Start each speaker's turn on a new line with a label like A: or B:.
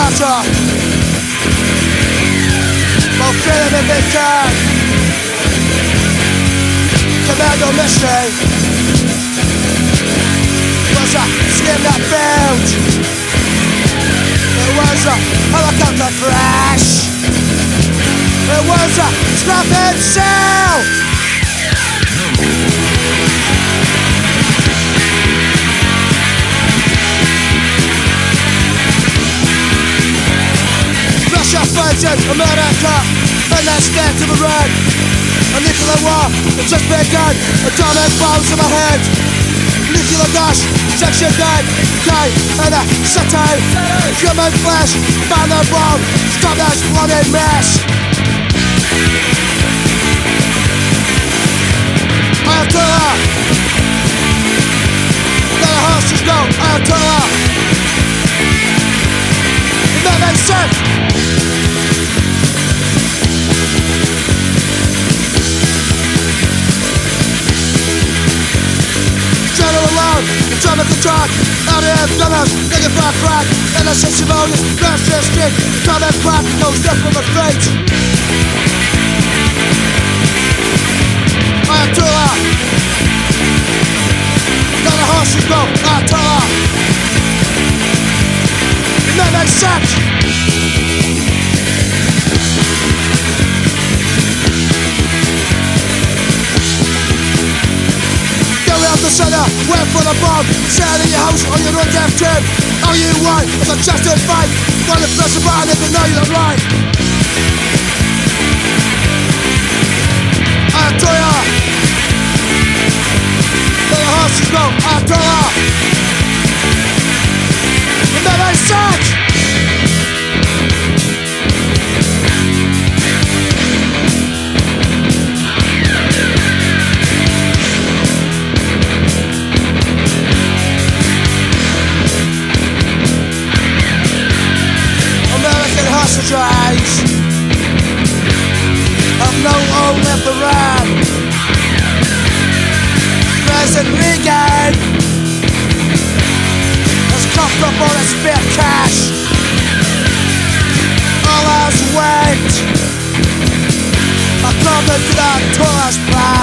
A: Russia, while feeling a victim. Commando mission was a scheme that failed. It was a helicopter crash. It was a scrapping sail. Russia fighting America, and they're scared to the red. A nuclear war has just begun. Atomic bombs in my head. Nuclear dash, section dead. Decay and a satire. Human flesh, find the bomb. Stop that bloody mess. Ayatollah, let the hostages go. Ayatollah, it don't make sense. Atomic attack, RAF gunners, looking for a crack. NSA civilians, crash their street. Atomic crack, no step from the fate. Ayatollah, let the horses go. Ayatollah, it don't make sense. The center, wait for the bomb. Stand in your house or you're on death trip. All you want is a justice fight. Want to press a button if you know you're right. Ayatollah, let the horses go. Ayatollah, it never sucks. Eyes have no home left to run. President Reagan has coughed up all his spare cash. All has went according to the Torah's plan.